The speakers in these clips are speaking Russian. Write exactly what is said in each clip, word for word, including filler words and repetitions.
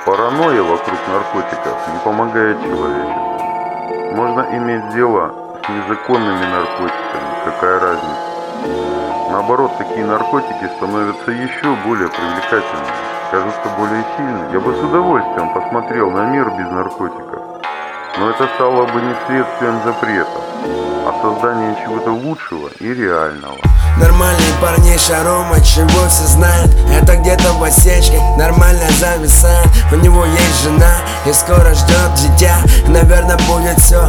Паранойя вокруг наркотиков не помогает человечеству. Можно иметь дело с незаконными наркотиками, какая разница. Наоборот, такие наркотики становятся еще более привлекательными, кажутся более сильными. Я бы с удовольствием посмотрел на мир без наркотиков, но это стало бы не следствием запрета, а созданием чего-то лучшего и реального. Нормальный парниша Рома, чего все знают. Это где-то в осечке, нормально зависает. У него есть жена и скоро ждет дитя. Наверное, будет все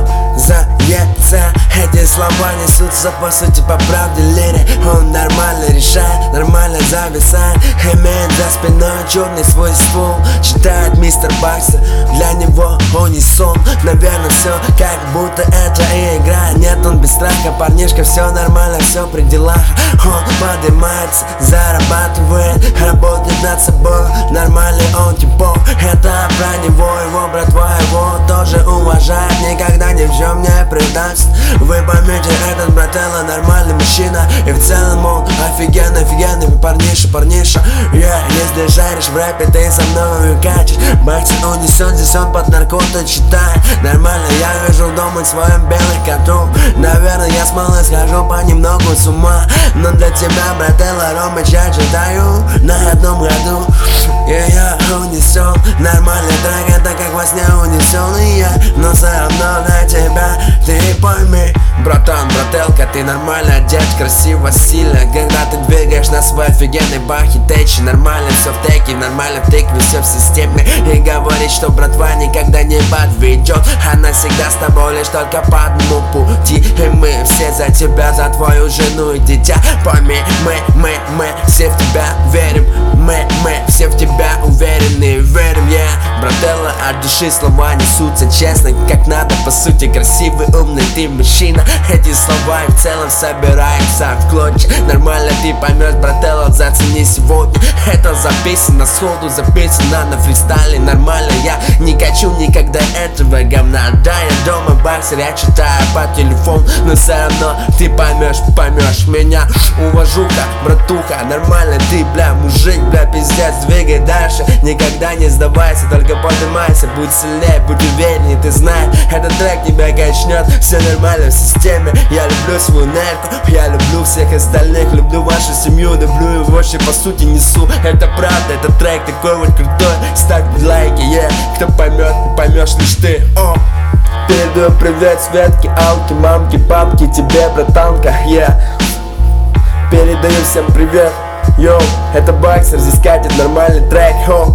заеться. Эти слова несутся по сути по правде лире. Он нормально решает, нормально зависает. Имеет за спиной черный свой ствол. Читает мистер Бакстер, для него он не сон. Наверное, все как будто это и игра. Нет, он без страха, парнишка, все нормально, все при делах. Он поднимается, зарабатывает, работает над собой. Нормальный он типа, это про него. Его братва его тоже уважает, никогда ни в чем не предаст. Вы поймете, этот брателло нормальный мужчина. И в целом он офигенный, офигенный парниша, парниша. Yeah, если жаришь в рэпе, ты со мной качешь. Баксер унесен, здесь он под наркотой читает. Нормально, я вижу дома своим белых котов. Наверное, я с малой схожу понемногу с ума. Но для тебя, брателло, Ромыч, я читаю на одном году. И я унесен, нормальный трек, это как во сне унесенный я. Но все равно для тебя, ты пойми. Братан, брателка, ты нормально одет, красиво, сильно. Когда ты двигаешь на свой офигенный бахе течи. Нормально все в теке, нормально в тыкве, все в системе. И говорит, что братва никогда не подведет. Она всегда с тобой лишь только по одному пути. И мы все за тебя, за твою жену и дитя. Пойми, мы, мы, мы все в тебя верим. Мы, мы все в тебя уверены, верим, я yeah. Брателло, от души слова несутся честно, как надо, по сути красивый, умный ты мужчина. Эти слова и в целом собираются в клочья. Нормально ты поймешь, брателло, зацени сегодня. Это записано сходу, записано на фристайле. Нормально, я не хочу никогда этого говна. Да, я дома баксер, я читаю по телефону. Но все равно ты поймешь, поймешь меня. Уважуха, братуха, нормально ты, бля, мужик, бля, пиздец, двигай дальше. Никогда не сдавайся, только поднимайся. Будь сильнее, будь увереннее, ты знаешь, этот трек тебя качнет. Все нормально в системе, я люблю свою нерку. Я люблю всех остальных, люблю вашу семью. Люблю и вообще по сути несу. Это правда, этот трек такой вот крутой. Ставь лайки, yeah. Кто поймет, поймешь лишь ты. О, передаю привет Светке, Алке, мамке, папке, тебе, братанка, yeah. Передаю всем привет, йоу, это Баксер, здесь катит нормальный трек, хо.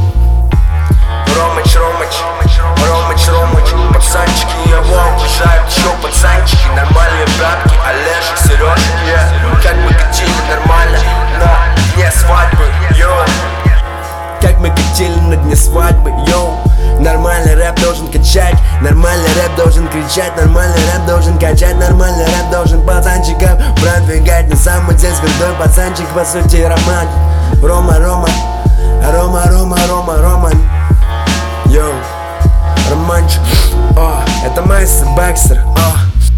Ромыч, Ромыч, Ромыч, Ромыч, пацанчики, его уважают еще пацанчики. Нормальные братки, Олежек, Сережа, yeah. Как мы катили нормально на дне свадьбы, йоу. Как мы катили на дне свадьбы, йоу. Нормальный рэп должен качать, нормальный рэп должен кричать, нормальный рэп должен качать, нормальный рэп должен пацанчиков продвигать. На самом деле крутой пацанчик, по сути, роман. Рома, Рома, Рома, Рома, Рома, Рома. Йоу, романчик, о, это мастер Бакстер, о.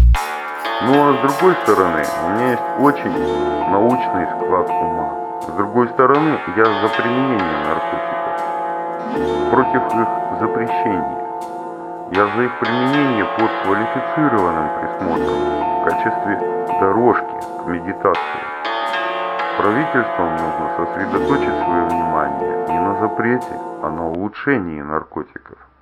Ну а с другой стороны, у меня есть очень научный склад ума. С другой стороны, я за применение наркотиков, против их запрещения. Я за их применение под квалифицированным присмотром в качестве дорожки к медитации. Правительствам нужно сосредоточить свое внимание не на запрете, а на улучшении наркотиков.